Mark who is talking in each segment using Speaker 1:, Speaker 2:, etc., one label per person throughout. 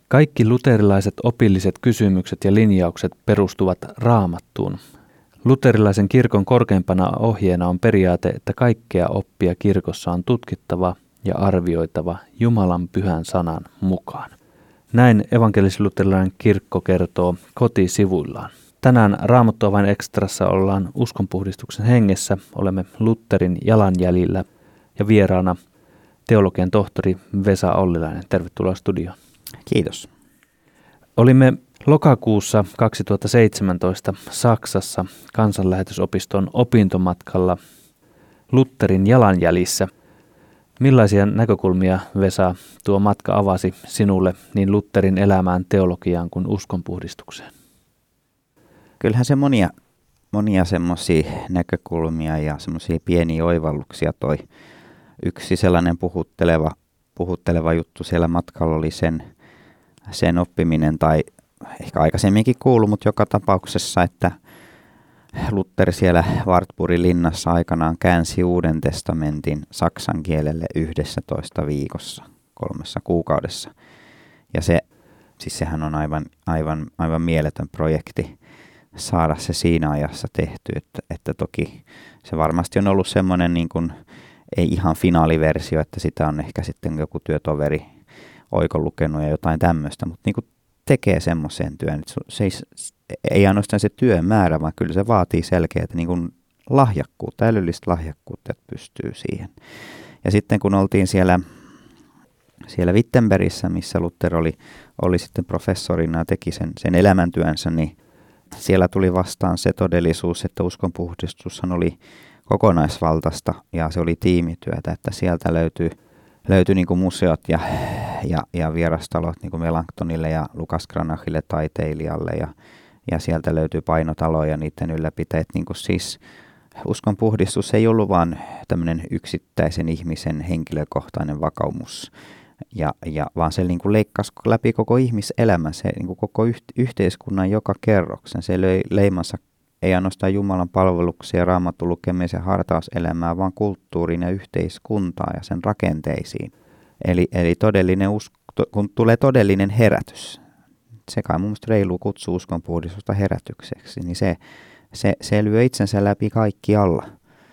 Speaker 1: Kaikki luterilaiset opilliset kysymykset ja linjaukset perustuvat Raamattuun. Luterilaisen kirkon korkeimpana ohjeena on periaate, että kaikkea oppia kirkossa on tutkittava ja arvioitava Jumalan pyhän sanan mukaan. Näin evankelis-luterilainen kirkko kertoo kotisivuillaan. Tänään Raamattuavain ekstrassa ollaan uskonpuhdistuksen hengessä. Olemme Lutherin jalanjäljillä ja vieraana teologian tohtori Vesa Ollilainen. Tervetuloa studioon.
Speaker 2: Kiitos.
Speaker 1: Olimme lokakuussa 2017 Saksassa kansanlähetysopiston opintomatkalla Lutherin jalanjäljissä. Millaisia näkökulmia, Vesa, tuo matka avasi sinulle niin Lutherin elämään, teologiaan kuin uskonpuhdistukseen?
Speaker 2: Kyllähän se monia semmoisia näkökulmia ja semmoisia pieniä oivalluksia toi. Yksi sellainen puhutteleva juttu siellä matkalla oli sen oppiminen, tai ehkä aikaisemminkin kuulu, mutta joka tapauksessa, että Luther siellä Wartburgin linnassa aikanaan käänsi Uuden testamentin saksan kielelle 11 viikossa, 3 kuukaudessa. Ja sehän on aivan mieletön projekti saada se siinä ajassa tehty, että toki se varmasti on ollut semmoinen niin kuin, ei ihan finaaliversio, että sitä on ehkä sitten joku työtoveri oikon lukenut ja jotain tämmöistä, mutta niin kuin tekee semmoisen työn. Se ei ainoastaan se työn määrä, vaan kyllä se vaatii selkeää niin kuin lahjakkuutta, älyllistä lahjakkuutta, että pystyy siihen. Ja sitten kun oltiin siellä Wittenbergissä, missä Luther oli sitten professorina ja teki sen elämäntyönsä, niin siellä tuli vastaan se todellisuus, että uskonpuhdistushan oli kokonaisvaltaista ja se oli tiimityötä, että sieltä löytyi niin kuin museot ja vierastalot niin kuin Melanchthonille ja Lukas Cranachille taiteilijalle ja sieltä löytyy painotaloja ja niiden ylläpitäjät. Niin kuin siis uskonpuhdistus ei ollut vaan tämmöinen yksittäisen ihmisen henkilökohtainen vakaumus, vaan se niin kuin leikkasi läpi koko ihmiselämän, se niin kuin koko yhteiskunnan joka kerroksen. Se löi leimansa ei ainoastaan Jumalan palveluksia, Raamatun lukemisen ja hartauselämää, vaan kulttuuriin ja yhteiskuntaan ja sen rakenteisiin. Eli kun tulee todellinen herätys, se kai mun mielestä reilu kutsuu uskonpuhdistusta herätykseksi, niin se lyö itsensä läpi kaikkialla.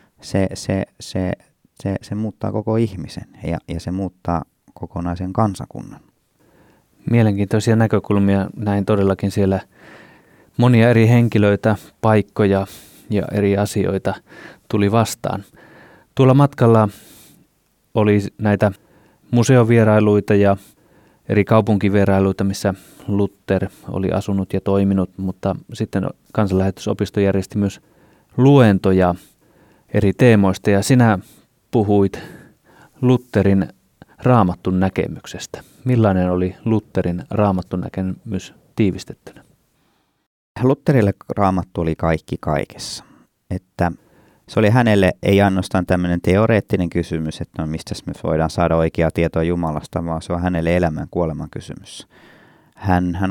Speaker 2: Se muuttaa koko ihmisen ja se muuttaa kokonaisen kansakunnan.
Speaker 1: Mielenkiintoisia näkökulmia, näin todellakin siellä monia eri henkilöitä, paikkoja ja eri asioita tuli vastaan. Tuolla matkalla oli näitä museovierailuita ja eri kaupunkivierailuita, missä Luther oli asunut ja toiminut, mutta sitten kansanlähetysopisto järjesti myös luentoja eri teemoista ja sinä puhuit Lutherin Raamatun näkemyksestä. Millainen oli Lutherin Raamatun näkemys tiivistettynä?
Speaker 2: Lutherille Raamattu oli kaikki kaikessa. Että se oli hänelle ei ainoastaan tämmöinen teoreettinen kysymys, että mistä me voidaan saada oikeaa tietoa Jumalasta, vaan se on hänelle elämän kuoleman kysymys. Hän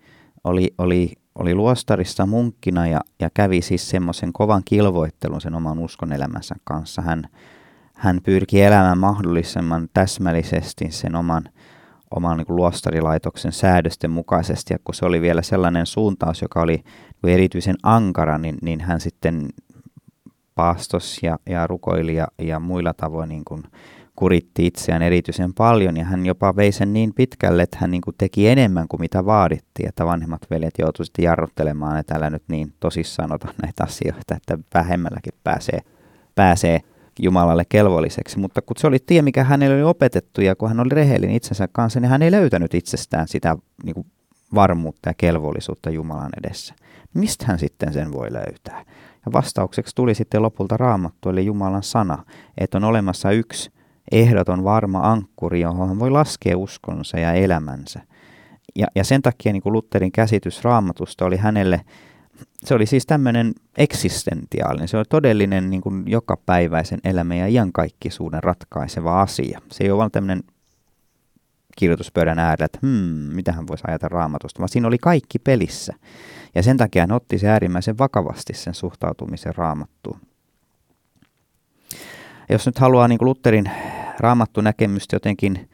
Speaker 2: oli luostarissa munkkina ja kävi siis semmoisen kovan kilvoittelun sen oman uskonelämänsä kanssa. Hän pyrki elämään mahdollisimman täsmällisesti sen oman niin kuin luostarilaitoksen säädösten mukaisesti, ja kun se oli vielä sellainen suuntaus, joka oli erityisen ankara, niin hän sitten paastos ja rukoili ja muilla tavoin niin kuin kuritti itseään erityisen paljon, ja hän jopa vei sen niin pitkälle, että hän niin kuin teki enemmän kuin mitä vaadittiin, että vanhemmat veljet joutuivat sitten jarruttelemaan, että älä nyt niin tosissaan ota näitä asioita, että vähemmälläkin pääsee Jumalalle kelvolliseksi, mutta kun se oli tie, mikä hänelle oli opetettu ja kun hän oli rehellinen itsensä kanssa, niin hän ei löytänyt itsestään sitä niin kuin varmuutta ja kelvollisuutta Jumalan edessä. Mistä hän sitten sen voi löytää? Ja vastaukseksi tuli sitten lopulta Raamattu, eli Jumalan sana, että on olemassa yksi ehdoton varma ankkuri, johon hän voi laskea uskonsa ja elämänsä. Ja sen takia niin kuin Lutherin käsitys Raamatusta oli hänelle, se oli siis tämmöinen eksistentiaalinen, se oli todellinen niin kuin jokapäiväisen elämän ja iankaikkisuuden ratkaiseva asia. Se ei ole vain tämmöinen kirjoituspöydän äärellä, että mitä hän voisi ajatella Raamatusta, vaan siinä oli kaikki pelissä. Ja sen takia hän otti se äärimmäisen vakavasti sen suhtautumisen Raamattuun. Jos nyt haluaa niin kuin Lutherin Raamattu-näkemystä jotenkin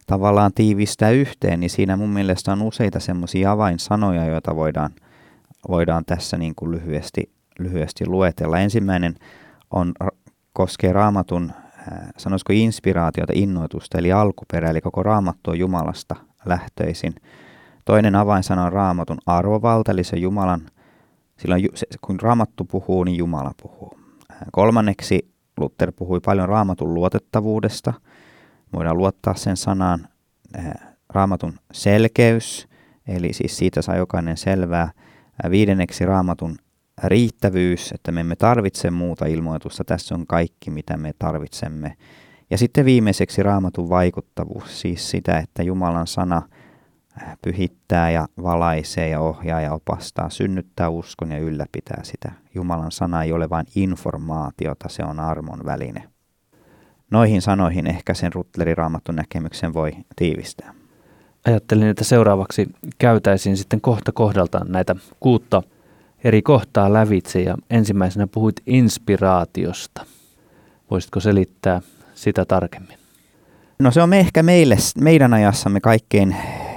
Speaker 2: tavallaan tiivistää yhteen, niin siinä mun mielestä on useita semmoisia avainsanoja, joita voidaan tässä niin kuin lyhyesti luetella. Ensimmäinen koskee Raamatun, sanoisiko inspiraatiota, innoitusta, eli alkuperä, eli koko Raamattu on Jumalasta lähtöisin. Toinen avainsana on Raamatun arvovalta, eli se Jumalan, silloin kun Raamattu puhuu, niin Jumala puhuu. Kolmanneksi Luther puhui paljon Raamatun luotettavuudesta. Voidaan luottaa sen sanaan. Raamatun selkeys, eli siis siitä saa jokainen selvää. Viidenneksi Raamatun riittävyys, että me emme tarvitse muuta ilmoitusta. Tässä on kaikki, mitä me tarvitsemme. Ja sitten viimeiseksi Raamatun vaikuttavuus, siis sitä, että Jumalan sana pyhittää ja valaisee ja ohjaa ja opastaa, synnyttää uskon ja ylläpitää sitä. Jumalan sana ei ole vain informaatiota, se on armon väline. Noihin sanoihin ehkä sen Lutherin Raamatun näkemyksen voi tiivistää.
Speaker 1: Ajattelin, että seuraavaksi käytäisiin sitten kohta kohdalta näitä 6 eri kohtaa lävitse ja ensimmäisenä puhuit inspiraatiosta. Voisitko selittää sitä tarkemmin?
Speaker 2: No se on ehkä meidän ajassamme kaikkein,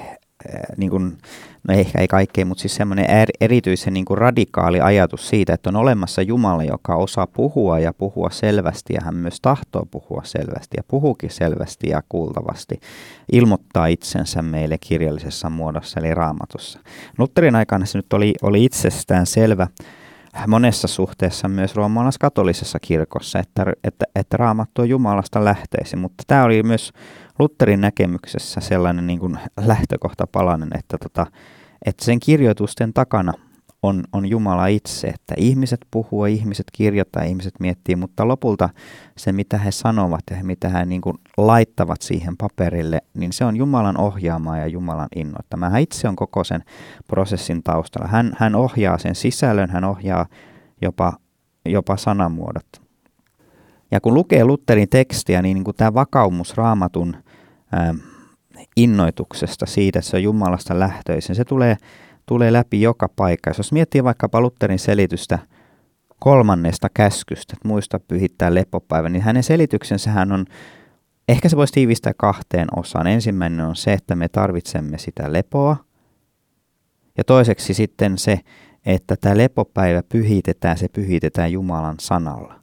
Speaker 2: no ehkä ei kaikkein, mutta siis semmoinen erityisen niin kuin radikaali ajatus siitä, että on olemassa Jumala, joka osaa puhua ja puhua selvästi ja hän myös tahtoo puhua selvästi ja puhuukin selvästi ja kuultavasti, ilmoittaa itsensä meille kirjallisessa muodossa eli Raamatussa. Lutherin aikana se nyt oli itsestään selvä monessa suhteessa myös roomalaiskatolisessa kirkossa, että Raamattu on Jumalasta lähtöisin, mutta tämä oli myös Lutherin näkemyksessä sellainen niin kuin lähtökohtapalainen, että sen kirjoitusten takana on Jumala itse, että ihmiset puhuu, ihmiset kirjoittaa, ihmiset miettii, mutta lopulta se, mitä he sanovat ja mitä he niin kuin laittavat siihen paperille, niin se on Jumalan ohjaamaa ja Jumalan innoittamaa. Hän itse on koko sen prosessin taustalla. Hän ohjaa sen sisällön, hän ohjaa jopa sanamuodot. Ja kun lukee Lutherin tekstiä, niin kuin tämä vakaumus Raamatun innoituksesta siitä, että se on Jumalasta lähtöisin, se tulee läpi joka paikka. Jos miettii vaikkapa Lutherin selitystä 3. käskystä, että muista pyhittää lepopäivä, niin hänen selityksensähän on, ehkä se voisi tiivistää 2 osaan. Ensimmäinen on se, että me tarvitsemme sitä lepoa. Ja toiseksi sitten se, että tämä lepopäivä se pyhitetään Jumalan sanalla.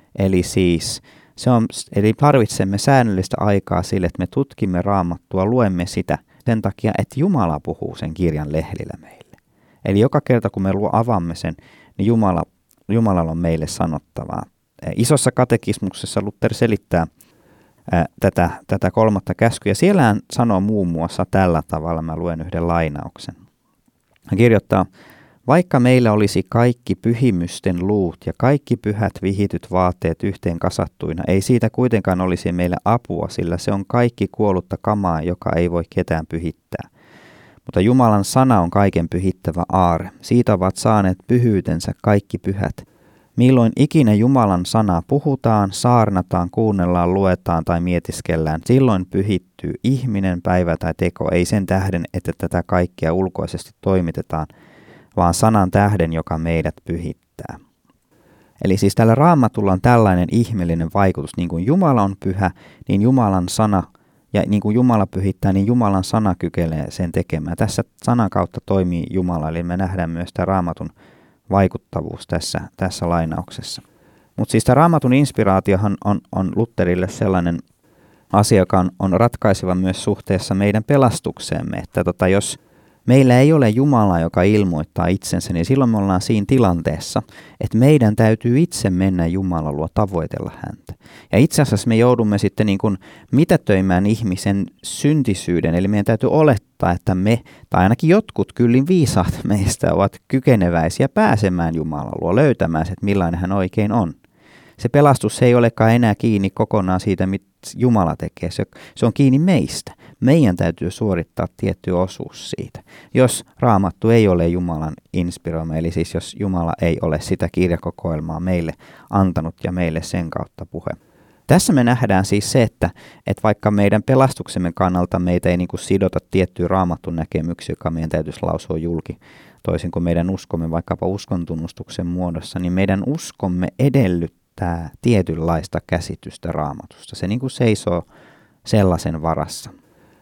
Speaker 2: Eli tarvitsemme säännöllistä aikaa sille, että me tutkimme Raamattua, luemme sitä sen takia, että Jumala puhuu sen kirjan lehdillä meille. Eli joka kerta, kun me avaamme sen, niin Jumalalla on meille sanottavaa. Isossa katekismuksessa Luther selittää tätä 3. käskyä. Siellä hän sanoo muun muassa tällä tavalla, mä luen yhden lainauksen. Hän kirjoittaa, vaikka meillä olisi kaikki pyhimysten luut ja kaikki pyhät vihityt vaatteet yhteen kasattuina, ei siitä kuitenkaan olisi meille apua, sillä se on kaikki kuollutta kamaa, joka ei voi ketään pyhittää. Mutta Jumalan sana on kaiken pyhittävä aare. Siitä ovat saaneet pyhyytensä kaikki pyhät. Milloin ikinä Jumalan sanaa puhutaan, saarnataan, kuunnellaan, luetaan tai mietiskellään, silloin pyhittyy ihminen, päivä tai teko, ei sen tähden, että tätä kaikkea ulkoisesti toimitetaan, vaan sanan tähden, joka meidät pyhittää. Eli siis tällä Raamatulla on tällainen ihmeellinen vaikutus. Niin kuin Jumala on pyhä, niin Jumalan sana, ja niin kuin Jumala pyhittää, niin Jumalan sana kykenee sen tekemään. Tässä sanan kautta toimii Jumala, eli me nähdään myös tämä Raamatun vaikuttavuus tässä lainauksessa. Mutta siis tämä Raamatun inspiraatiohan on Lutherille sellainen asia, joka on ratkaiseva myös suhteessa meidän pelastukseemme, että jos meillä ei ole Jumalaa, joka ilmoittaa itsensä, niin silloin me ollaan siinä tilanteessa, että meidän täytyy itse mennä Jumalan luo tavoitella häntä. Ja itse asiassa me joudumme sitten niin kuin mitätöimään ihmisen syntisyyden, eli meidän täytyy olettaa, että me, tai ainakin jotkut kyllin viisaat meistä ovat kykeneväisiä pääsemään Jumalan luo, löytämään se, että millainen hän oikein on. Se pelastus ei olekaan enää kiinni kokonaan siitä, mitä Jumala tekee. Se on kiinni meistä. Meidän täytyy suorittaa tietty osuus siitä. Jos Raamattu ei ole Jumalan inspiroima, eli siis jos Jumala ei ole sitä kirjakokoelmaa meille antanut ja meille sen kautta puhe. Tässä me nähdään siis se, että vaikka meidän pelastuksemme kannalta meitä ei niin kuin sidota tiettyä Raamatun näkemyksiä, joka meidän täytyisi lausua julki, toisin kuin meidän uskomme vaikkapa uskontunnustuksen muodossa, niin meidän uskomme edellyttää tietynlaista käsitystä Raamatusta. Se niin kuin seisoo sellaisen varassa.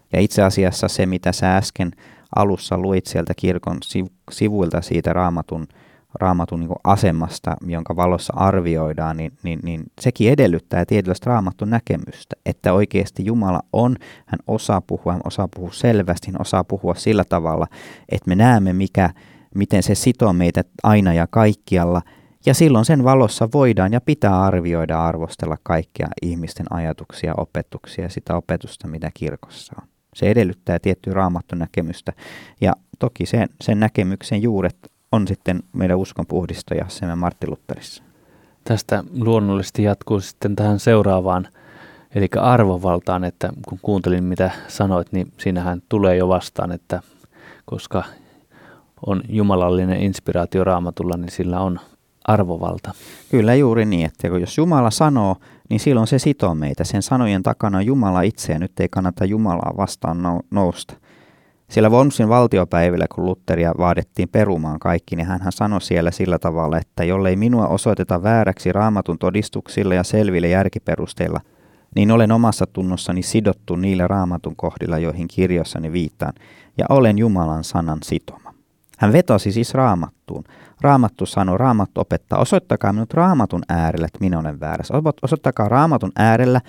Speaker 2: Ja itse asiassa se, mitä sä äsken alussa luit sieltä kirkon sivuilta siitä raamatun niin kuin asemasta, jonka valossa arvioidaan, niin sekin edellyttää tietynlaista raamatun näkemystä, että oikeasti Jumala hän osaa puhua selvästi, hän osaa puhua sillä tavalla, että me näemme, miten se sitoo meitä aina ja kaikkialla, ja silloin sen valossa voidaan ja pitää arvioida, arvostella kaikkia ihmisten ajatuksia, opetuksia ja sitä opetusta, mitä kirkossa on. Se edellyttää tiettyä raamatun näkemystä, ja toki sen näkemyksen juuret on sitten meidän uskonpuhdistajassamme Martti Lutherissa.
Speaker 1: Tästä luonnollisesti jatkuu sitten tähän seuraavaan, eli arvovaltaan, että kun kuuntelin mitä sanoit, niin siinähän tulee jo vastaan, että koska on jumalallinen inspiraatio Raamatulla, niin sillä on arvovalta.
Speaker 2: Kyllä juuri niin, että jos Jumala sanoo, niin silloin se sitoo meitä. Sen sanojen takana on Jumala itse, ja nyt ei kannata Jumalaa vastaan nousta. Siellä Wormsin valtiopäivillä, kun Lutheria vaadittiin perumaan kaikki, niin hän sanoi siellä sillä tavalla, että jollei minua osoiteta vääräksi Raamatun todistuksilla ja selville järkiperusteilla, niin olen omassa tunnossani sidottu niillä Raamatun kohdilla, joihin kirjoissani viittaan, ja olen Jumalan sanan sitoma. Hän vetosi siis Raamattuun. Raamattu sanoi, Raamattu opettaa, osoittakaa minut Raamatun äärellä, että minä olen väärässä. Osoittakaa Raamatun äärellä,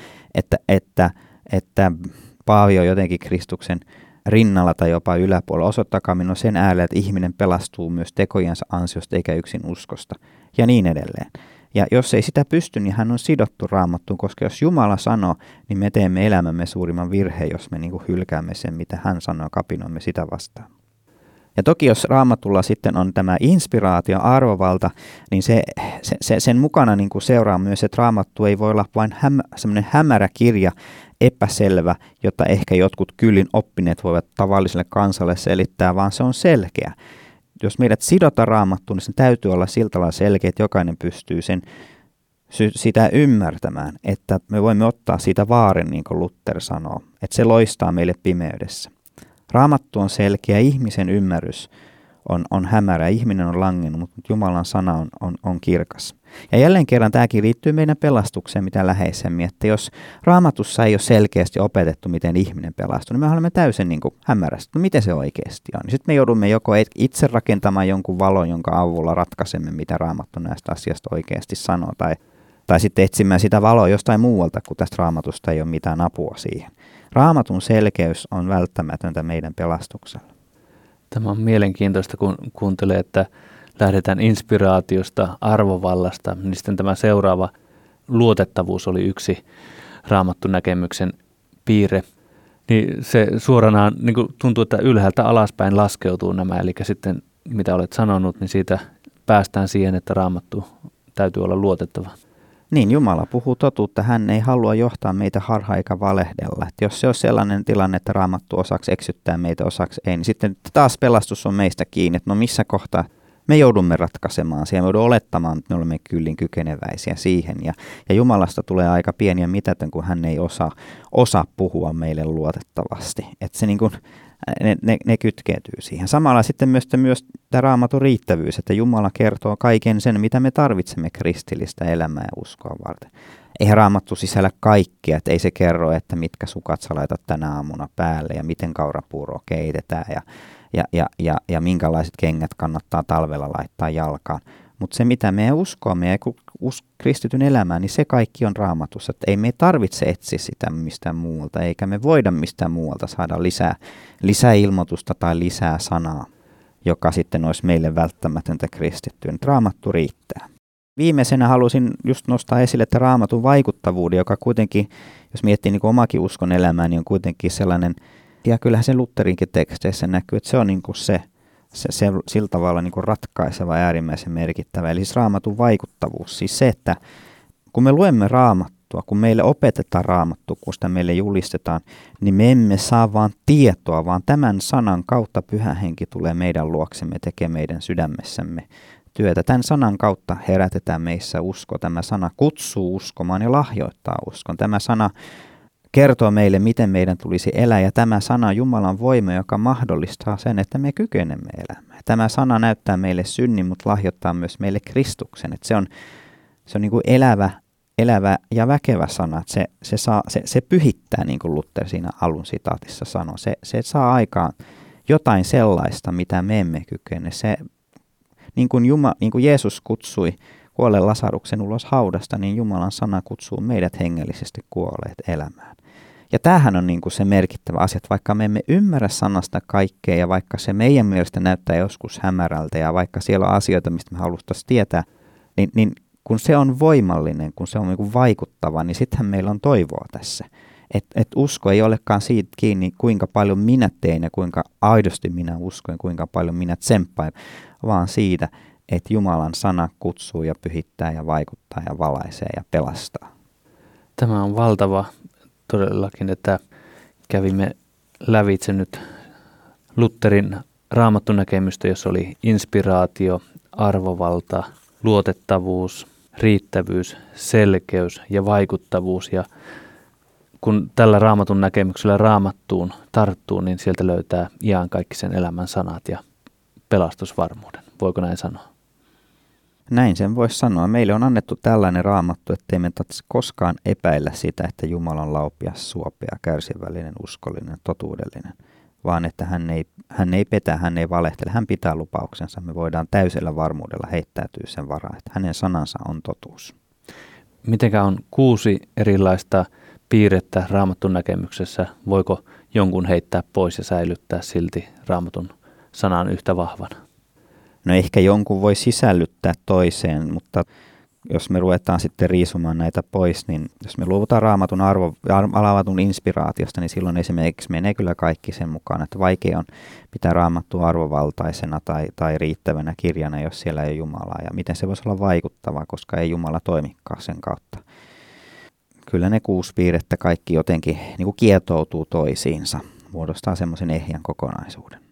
Speaker 2: että Paavi on jotenkin Kristuksen rinnalla tai jopa yläpuolella. Osoittakaa minun sen äärellä, että ihminen pelastuu myös tekojensa ansiosta eikä yksin uskosta. Ja niin edelleen. Ja jos ei sitä pysty, niin hän on sidottu Raamattuun, koska jos Jumala sanoo, niin me teemme elämämme suurimman virheen, jos me niin kuin hylkäämme sen, mitä hän sanoo, ja kapinoimme sitä vastaan. Ja toki jos Raamatulla sitten on tämä inspiraatio, arvovalta, niin sen mukana niin kuin seuraa myös, että Raamattu ei voi olla vain semmoinen hämärä kirja, epäselvä, jota ehkä jotkut kyllin oppineet voivat tavalliselle kansalle selittää, vaan se on selkeä. Jos meidät sidotaan Raamattuun, niin sen täytyy olla sillä tavalla selkeä, että jokainen pystyy sitä ymmärtämään, että me voimme ottaa siitä vaaren, niin kuin Luther sanoo, että se loistaa meille pimeydessä. Raamattu on selkeä, ihmisen ymmärrys on hämärä, ihminen on langennut, mutta Jumalan sana on kirkas. Ja jälleen kerran tämäkin liittyy meidän pelastukseen mitä läheisemmin, että jos Raamatussa ei ole selkeästi opetettu, miten ihminen pelastuu, niin me olemme täysin niin kuin hämärästi, no miten se oikeasti on. Sitten me joudumme joko itse rakentamaan jonkun valon, jonka avulla ratkaisemme, mitä Raamattu näistä asiasta oikeasti sanoo, tai sitten etsimään sitä valoa jostain muualta, kun tästä Raamatusta ei ole mitään apua siihen. Raamatun selkeys on välttämätöntä meidän pelastuksella.
Speaker 1: Tämä on mielenkiintoista, kun kuuntelee, että lähdetään inspiraatiosta, arvovallasta, niin sitten tämä seuraava luotettavuus oli yksi Raamatun näkemyksen piirre. Niin se suoranaan niin kuin tuntuu, että ylhäältä alaspäin laskeutuu nämä, eli sitten mitä olet sanonut, niin siitä päästään siihen, että Raamattu täytyy olla luotettava.
Speaker 2: Niin, Jumala puhuu totuutta, hän ei halua johtaa meitä harhaan eikä valehdella. Et jos se on sellainen tilanne, että Raamattu osaksi eksyttää meitä, osaksi ei, niin sitten taas pelastus on meistä kiinni, että no missä kohtaa me joudumme ratkaisemaan siihen, me joudumme olettamaan, että me olemme kyllin kykeneväisiä siihen. Ja Jumalasta tulee aika pieni ja mitätön, kun hän ei osaa puhua meille luotettavasti. Että se niin kuin, ne kytkeytyy siihen. Samalla sitten myös tämä Raamatun riittävyys, että Jumala kertoo kaiken sen, mitä me tarvitsemme kristillistä elämää ja uskoa varten. Eihän Raamattu sisällä kaikkea, että ei se kerro, että mitkä sukat sä laitat tänä aamuna päälle ja miten kaurapuuroa keitetään ja minkälaiset kengät kannattaa talvella laittaa jalkaan. Mutta se, mitä me uskoamme ja kristityn elämään, niin se kaikki on Raamatussa. Että ei me tarvitse etsiä sitä mistään muualta, eikä me voida mistään muualta saada lisää ilmoitusta tai lisää sanaa, joka sitten olisi meille välttämätöntä kristittyä. Raamattu riittää. Viimeisenä halusin just nostaa esille, että Raamatun vaikuttavuuden, joka kuitenkin, jos miettii niin kuin omakin uskon elämää, niin on kuitenkin sellainen, ja kyllähän se Lutherinkin teksteissä näkyy, että se on niin kuin se sillä tavalla niin kuin ratkaiseva ja äärimmäisen merkittävä. Eli siis Raamatun vaikuttavuus. Siis se, että kun me luemme Raamattua, kun meille opetetaan Raamattua, kun sitä meille julistetaan, niin me emme saa vaan tietoa, vaan tämän sanan kautta Pyhä Henki tulee meidän luoksemme, tekee meidän sydämessämme työtä. Tämän sanan kautta herätetään meissä usko. Tämä sana kutsuu uskomaan ja lahjoittaa uskon. Tämä sana kertoo meille, miten meidän tulisi elää, ja tämä sana Jumalan voima, joka mahdollistaa sen, että me kykenemme elämään. Tämä sana näyttää meille synnin, mutta lahjoittaa myös meille Kristuksen. Että se on niin kuin elävä ja väkevä sana. Se pyhittää, niin kuin Luther siinä alun sitaatissa sanoi. Se saa aikaan jotain sellaista, mitä me emme kykene. Se, niin kuin Jeesus kutsui kuolleen Lasaruksen ulos haudasta, niin Jumalan sana kutsuu meidät hengellisesti kuolleet elämään. Ja tämähän on niin kuin se merkittävä asia, että vaikka me emme ymmärrä sanasta kaikkea ja vaikka se meidän mielestä näyttää joskus hämärältä ja vaikka siellä on asioita, mistä me haluttaisiin tietää, niin kun se on voimallinen, kun se on niin kuin vaikuttava, niin sittenhän meillä on toivoa tässä. Et usko ei olekaan siitä kiinni, kuinka paljon minä teen ja kuinka aidosti minä uskon ja kuinka paljon minä tsemppaan, vaan siitä, että Jumalan sana kutsuu ja pyhittää ja vaikuttaa ja valaisee ja pelastaa.
Speaker 1: Tämä on valtava todellakin, että kävimme lävitse nyt Lutherin raamattunäkemystä, jossa oli inspiraatio, arvovalta, luotettavuus, riittävyys, selkeys ja vaikuttavuus. Ja kun tällä raamatun näkemyksellä raamattuun tarttuu, niin sieltä löytää iankaikkisen elämän sanat ja pelastusvarmuuden. Voiko näin sanoa?
Speaker 2: Näin sen voisi sanoa. Meille on annettu tällainen raamattu, ettei me tarvitse koskaan epäillä sitä, että Jumala on laupias, suopea, kärsivällinen, uskollinen, totuudellinen, vaan että hän ei petä, hän ei valehtele, hän pitää lupauksensa. Me voidaan täysellä varmuudella heittäytyä sen varaan, että hänen sanansa on totuus.
Speaker 1: Mitenkä on 6 erilaista piirrettä raamatun näkemyksessä? Voiko jonkun heittää pois ja säilyttää silti raamatun sanan yhtä vahvana?
Speaker 2: No ehkä jonkun voi sisällyttää toiseen, mutta jos me ruvetaan sitten riisumaan näitä pois, niin jos me luovutaan raamatun inspiraatiosta, niin silloin esimerkiksi menee kyllä kaikki sen mukaan, että vaikea on pitää raamattua arvovaltaisena tai riittävänä kirjana, jos siellä ei ole Jumalaa. Ja miten se voisi olla vaikuttava, koska ei Jumala toimikaan sen kautta. Kyllä ne 6 piirrettä kaikki jotenkin niin kuin kietoutuu toisiinsa, muodostaa semmoisen ehjän kokonaisuuden.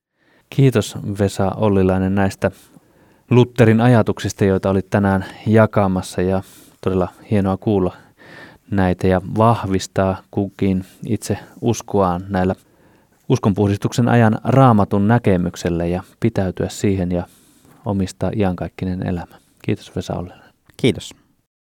Speaker 1: Kiitos Vesa Ollilainen näistä Lutherin ajatuksista, joita olit tänään jakamassa, ja todella hienoa kuulla näitä ja vahvistaa kukin itse uskoaan näillä uskonpuhdistuksen ajan raamatun näkemyksellä ja pitäytyä siihen ja omistaa iankaikkinen elämä. Kiitos Vesa Ollilainen.
Speaker 2: Kiitos.